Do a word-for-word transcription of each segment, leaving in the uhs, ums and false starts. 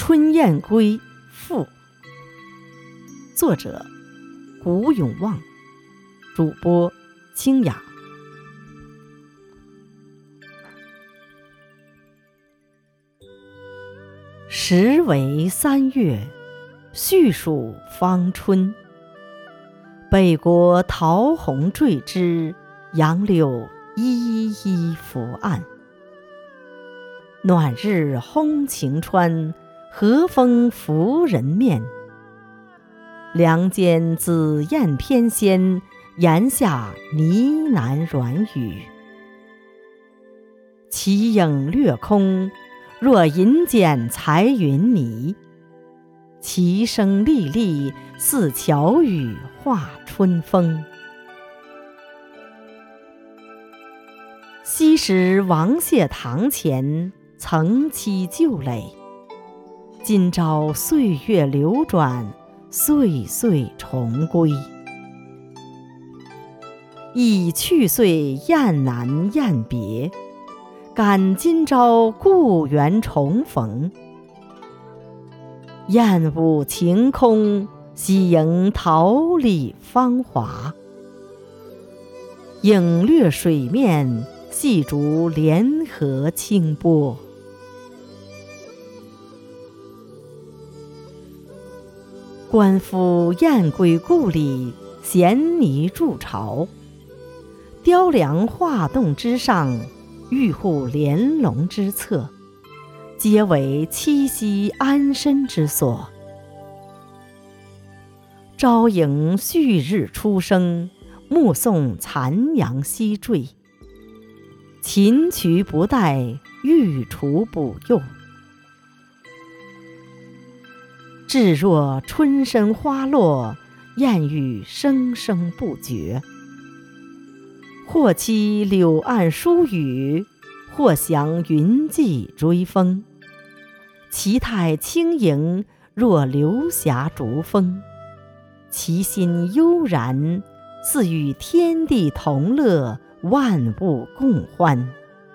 春燕归赋，作者古永旺，主播清雅。时为三月，序属方春。北国桃红坠枝，杨柳依依伏岸。暖日烘晴川，和风拂人面。梁间紫燕翩跹，檐下呢喃软语。其影掠空，若银剪裁云泥。其声沥沥，似巧语化春风。昔时王谢堂前，曾栖旧垒。今朝岁月流转，岁岁重归。忆去岁雁南雁别，感今朝故园重逢。燕舞晴空，喜迎桃李芳华。影掠水面，细逐连河清波。官夫燕归故里，衔泥筑巢。雕梁画栋之上，玉户连笼之侧，皆为栖息安身之所。朝迎旭日初升，目送残阳西坠。禽渠不待，御厨补幼。至若春深花落，燕语声声不绝。或栖柳岸疏雨，或翔云际追风。其态轻盈，若流霞逐风。其心悠然，似与天地同乐，万物共欢。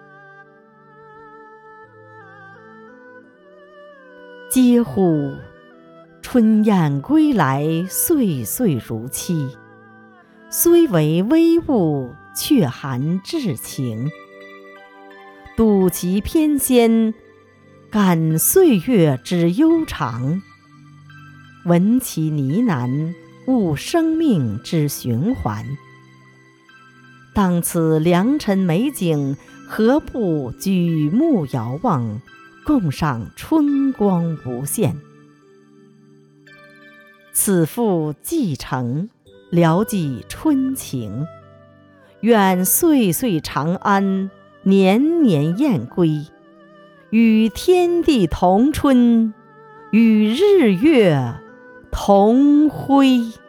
嗟乎！春燕归来，岁岁如期。虽为微物，却含至情。睹其翩跹，感岁月之悠长。闻其呢喃，悟生命之循环。当此良辰美景，何不举目遥望，共赏春光无限。此赋既成，聊寄春情。愿岁岁长安，年年燕归。与天地同春，与日月同辉。